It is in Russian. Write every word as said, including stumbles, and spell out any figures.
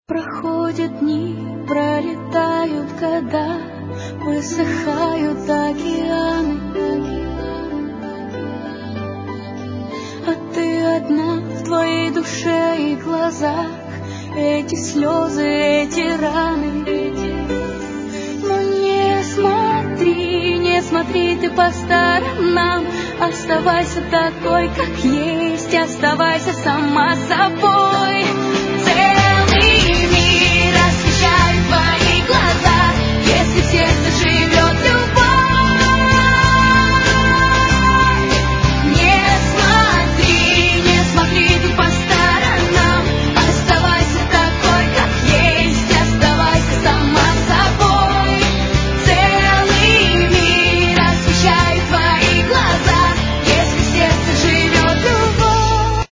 Проходят дни, пролетают года, высыхают океаны, а ты одна в твоей душе и глазах, эти слезы, эти раны. Но не смотри, не смотри ты по сторонам, оставайся такой, как есть, оставайся сама собой.